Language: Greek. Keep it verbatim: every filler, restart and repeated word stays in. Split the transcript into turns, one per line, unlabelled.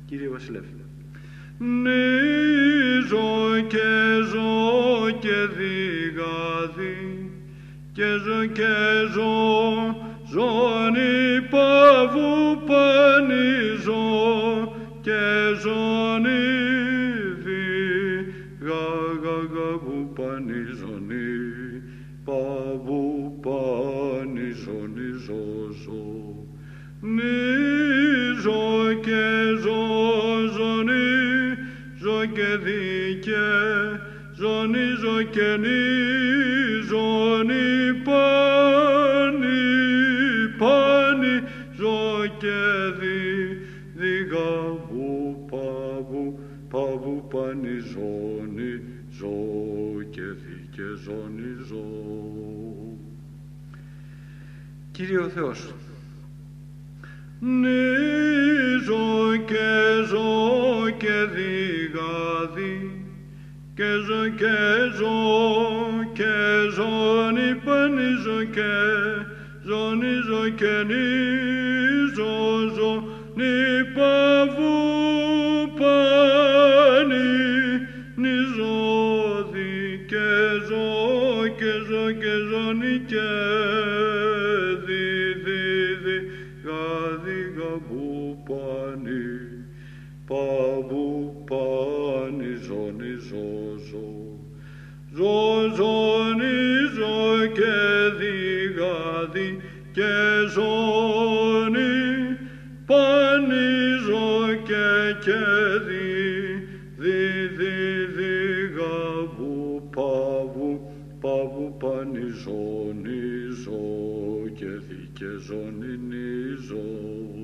Κύριε Βασιλεύ.
Νίζω και ζω και διγάδι και ζω και ζω ζώνη παβού πανιζώ και ζώνη διγάγαγαγου πανιζώνη παβού πανιζώνη ζω νίζω και ζω ζώνη ζω και δίκαι ζώνη ζω και νίζωνη πάνη πάνη ζω και δι διγαβού παβού παβού πάνη ζώνη ζω και δίκαι ζώνη ζω.
Κύριε ο Θεός.
Νίζω και ζω και διγάδι και ζω και ζω και ζώνη πανιζω και ζώνη ζω και νίζω ζώνη παβού πάνη νιζώδη και ζω και ζω και ζώνη και δι δι δι γαδι γαβού πάνη παβού πάνη ζώνη ζω ζω ζω ζώνη ζω και διγάδι και ζώνη πάνη ζω και και δι δι δι δι γαβού παβού παβού πάνη ζώνη ζω και δι και ζώνη νιζώ.